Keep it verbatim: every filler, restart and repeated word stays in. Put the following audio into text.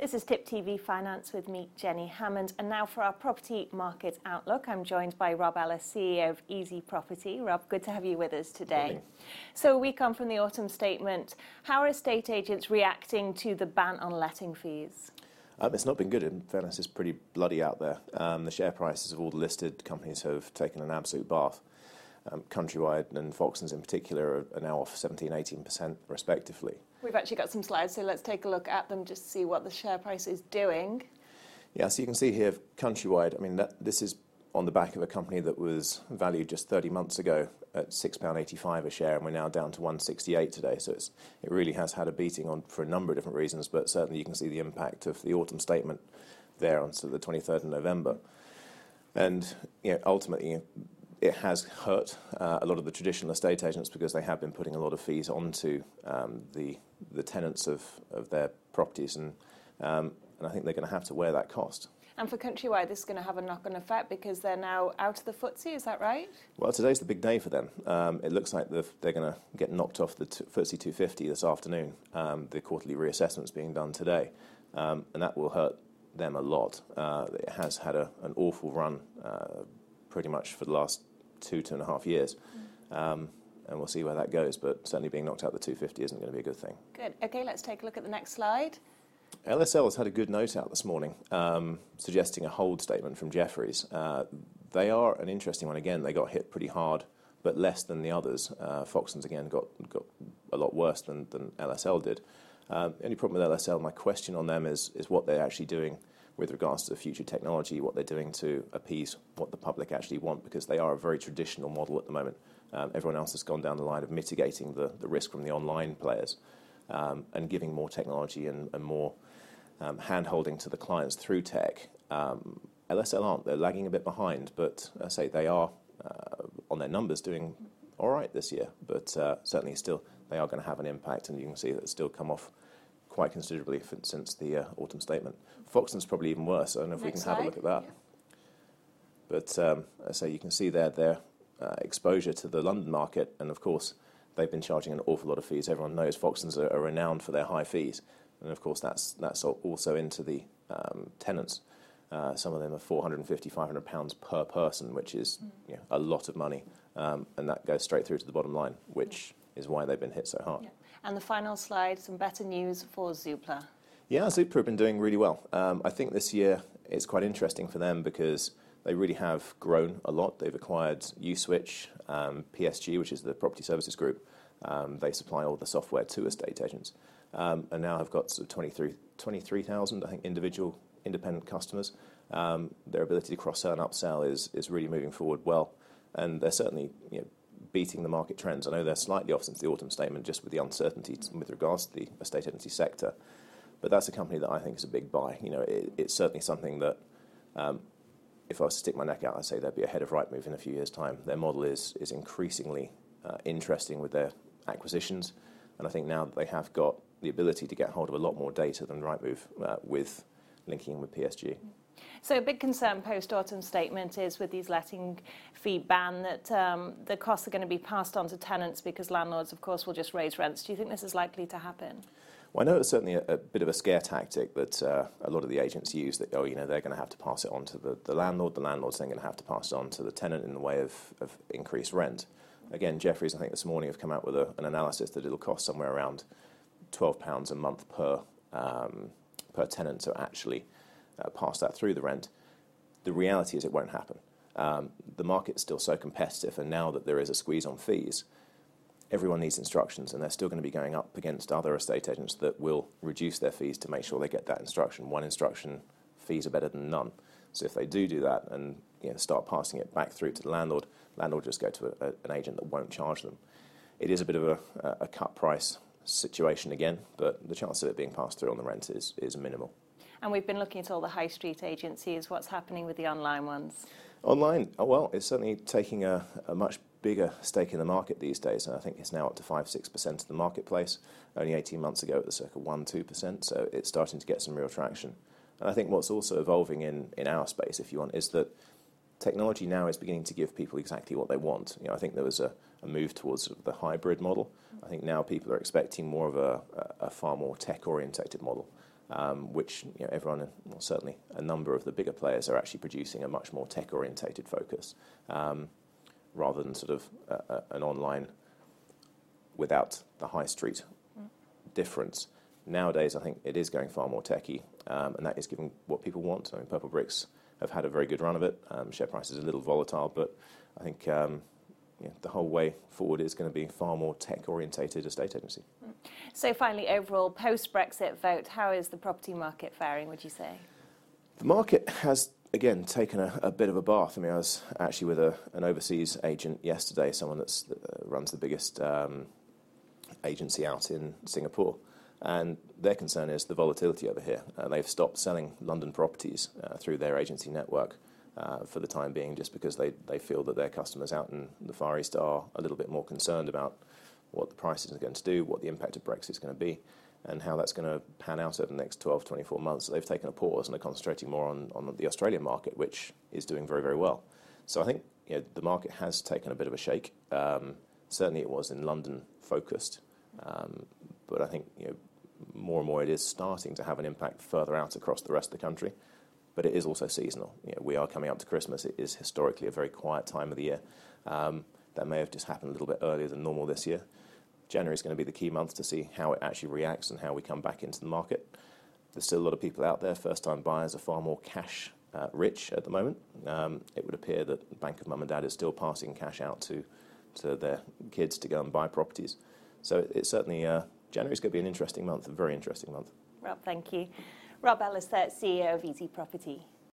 This is Tip T V Finance with me, Jenny Hammond. And now for our property market outlook, I'm joined by Rob Ellis, C E O of Easy Property. Rob, good to have you with us today. Morning. So a week on from the autumn statement, how are estate agents reacting to the ban on letting fees? Um, it's not been good. In fairness, it's pretty bloody out there. Um, the share prices of all the listed companies have taken an absolute bath. Um, Countrywide and Foxtons in particular are, are now off seventeen, eighteen percent respectively. We've actually got some slides, so let's take a look at them just to see what the share price is doing. Yeah, so you can see here Countrywide, I mean, that, this is on the back of a company that was valued just thirty months ago at six pounds eighty-five a share, and we're now down to one sixty-eight today. So it's, it really has had a beating on for a number of different reasons, but certainly you can see the impact of the autumn statement there on so the twenty-third of November. And you know, ultimately, it has hurt uh, a lot of the traditional estate agents because they have been putting a lot of fees onto um, the the tenants of, of their properties, and um, and I think they're going to have to wear that cost. And for Countrywide, this is going to have a knock-on effect because they're now out of the F T S E, is that right? Well, today's the big day for them. Um, it looks like they're, they're going to get knocked off the F T S E two fifty this afternoon. Um, the quarterly reassessment's being done today, um, and that will hurt them a lot. Uh, it has had a, an awful run uh, pretty much for the last two, two and a half years. Mm. Um, and we'll see where that goes, but certainly being knocked out the two fifty isn't going to be a good thing. Good. Okay, let's take a look at the next slide. L S L has had a good note out this morning, um, suggesting a hold statement from Jefferies. Uh, they are an interesting one. Again, they got hit pretty hard, but less than the others. Uh, Foxtons, again, got, got a lot worse than, than L S L did. Um, the only problem with L S L, my question on them is, is what they're actually doing with regards to the future technology, what they're doing to appease what the public actually want, because they are a very traditional model at the moment. Um, everyone else has gone down the line of mitigating the, the risk from the online players um, and giving more technology and, and more um, hand-holding to the clients through tech. Um, L S L aren't. They're lagging a bit behind, but I say they are, uh, on their numbers, doing all right this year, but uh, certainly still they are going to have an impact, and you can see that it's still come off quite considerably since the uh, autumn statement. Foxton's probably even worse. I don't know if Next we can slide. have a look at that. Yeah. But um, so you can see there their uh, exposure to the London market, and of course they've been charging an awful lot of fees. Everyone knows Foxtons are, are renowned for their high fees, and of course that's that's also into the um, tenants. Uh, some of them are four hundred fifty, five hundred pounds per person, which is mm. you know, a lot of money, um, and that goes straight through to the bottom line, which yeah. is why they've been hit so hard. Yeah. And the final slide, some better news for Zoopla. Yeah, Zoopla have been doing really well. Um, I think this year it's quite interesting for them because they really have grown a lot. They've acquired Uswitch, um, P S G, which is the property services group. Um, they supply all the software to estate agents, um, and now have got sort of twenty-three thousand, I think, individual independent customers. Um, their ability to cross-sell and upsell is is really moving forward well, and they're certainly you know, beating the market trends. I know they're slightly off since the autumn statement, just with the uncertainty with regards to the estate agency sector. But that's a company that I think is a big buy. You know, it, it's certainly something that, um, if I was to stick my neck out, I'd say they'd be ahead of Rightmove in a few years' time. Their model is is increasingly uh, interesting with their acquisitions, and I think now that they have got the ability to get hold of a lot more data than Rightmove uh, with linking in with P S G. So a big concern post-autumn statement is with these letting fee ban that um, the costs are going to be passed on to tenants because landlords, of course, will just raise rents. Do you think this is likely to happen? Well, I know it's certainly a, a bit of a scare tactic that uh, a lot of the agents use, that, oh, you know, they're going to have to pass it on to the, the landlord. The landlord's then going to have to pass it on to the tenant in the way of, of increased rent. Again, Jefferies, I think this morning, have come out with a, an analysis that it'll cost somewhere around twelve pounds a month per, um, per tenant to actually Uh, pass that through the rent. The reality is it won't happen. Um, the market's still so competitive, and now that there is a squeeze on fees, everyone needs instructions, and they're still going to be going up against other estate agents that will reduce their fees to make sure they get that instruction. One instruction, fees are better than none. So if they do do that and you know, start passing it back through to the landlord, landlord just go to a, a, an agent that won't charge them. It is a bit of a, a cut price situation again, but the chance of it being passed through on the rent is, is minimal. And we've been looking at all the high street agencies. What's happening with the online ones? Online, oh well, it's certainly taking a, a much bigger stake in the market these days, and I think it's now up to five, six percent of the marketplace. Only eighteen months ago, it was circa one, two percent, so it's starting to get some real traction. And I think what's also evolving in, in our space, if you want, is that technology now is beginning to give people exactly what they want. You know, I think there was a, a move towards sort of the hybrid model. I think now people are expecting more of a, a, a far more tech-orientated model. um, which you know, everyone, well, certainly a number of the bigger players are actually producing a much more tech-orientated focus, um, rather than sort of a, a, an online without the high street mm. difference. Nowadays, I think it is going far more techy, um, and that is giving what people want. I mean, Purplebricks have had a very good run of it. Um, share price is a little volatile, but I think um, you know, the whole way forward is going to be far more tech-orientated estate agency. So finally, overall, post-Brexit vote, how is the property market faring, would you say? The market has, again, taken a, a bit of a bath. I mean, I was actually with a, an overseas agent yesterday, someone that uh, runs the biggest um, agency out in Singapore. And their concern is the volatility over here. Uh, they've stopped selling London properties uh, through their agency network uh, for the time being, just because they, they feel that their customers out in the Far East are a little bit more concerned about what the prices are going to do, what the impact of Brexit is going to be, and how that's going to pan out over the next twelve, twenty-four months. So they've taken a pause and are concentrating more on, on the Australian market, which is doing very, very well. So I think you know, the market has taken a bit of a shake. Um, certainly it was in London focused, um, but I think you know, more and more it is starting to have an impact further out across the rest of the country. But it is also seasonal. You know, we are coming up to Christmas. It is historically a very quiet time of the year. Um, that may have just happened a little bit earlier than normal this year. January is going to be the key month to see how it actually reacts and how we come back into the market. There's still a lot of people out there. First-time buyers are far more cash uh, rich at the moment. Um, it would appear that Bank of Mum and Dad is still passing cash out to, to their kids to go and buy properties. So it's certainly... Uh, January is going to be an interesting month, a very interesting month. Rob, thank you. Rob Ellis, C E O of Easy Property.